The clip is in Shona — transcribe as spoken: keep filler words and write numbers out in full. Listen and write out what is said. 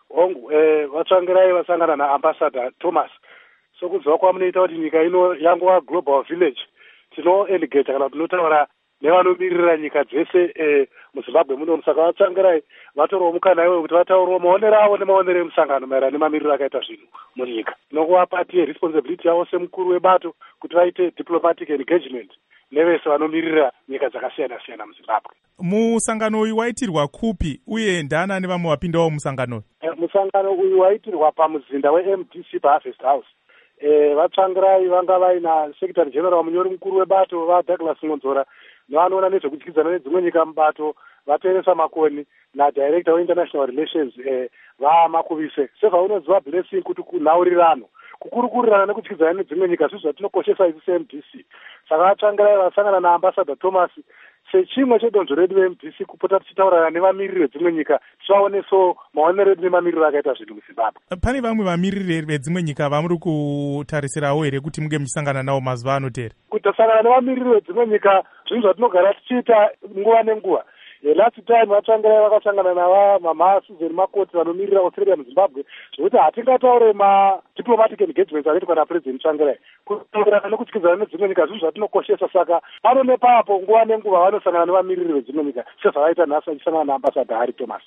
hongu eh, vatsvangirai vasangana naambassador Thomas. Sokuziva kwamunoita kuti nyika ino yangova global village, tinoeligeta kana tinotaura nevanomiririra nyika dzese eh, muZimbabwe muno. Saka vatsvangirai vatorowo mukana iwo kuti vataurewo maonero avo nemaonero emusangano maererano nemamiriro akaita zvinhu munyika. Tinokuvapa tiye responsibility yavo semukuru webato kuti vaite diplomatic engagement nevese vanomirira nyika dzakasiyana siyana muZimbabwe. Musangano uyu waitirwa kupi uye ndana nevamwe vapindawo musangano? E, musangano uyu waitirwa pamuzinda we-M D C paHarvest House. E, vatsvangirai vanga vaina secretary general munyori mukuru webato vaDouglas Ngonzora nevanoona nezvekudyidzana nedzimwe nyika mubato vaTeresa Makoni nadirector weInternational Relations e, vaMakuvise. Sevaunoziva Blessing kuti kunhaurirano kukurukurirana nekudyidzana nedzimwe nyika zvinhu zvatinokoshesa isi se-M D C. Saka vatsvangirai vasangana naambassador Thomas sechimwe chedonzvo redu ve-M D C kupota tichitaurana nevamiriri vedzimwe nyika tivaoneso maonero edu nemamiriro akaita zvinhu muZimbabwe. Pane vamwe vamiriri vedzimwe nyika vamuri kutarisirawo here kuti muge muchisangana navo mazuva anotera? Kutasangana nevamiriri vedzimwe nyika zvinhu zvatinogara tichiita nguva nenguva. E, last time vatsvangirai vakasangana nava mama Susan Makoti vanomirira Australia muZimbabwe zvokuti hatingataure madiplomatic engagements anoitwa napresident Tsvangirai kutaurirana nekudyidzana nedzimwe nyika zvinhu zvatinokoshesa. Saka pano nepapo nguva nenguva vanosangana nevamiriri vedzimwe nyika sezvavaita nhasi vachisangana naambassador Harry Thomas.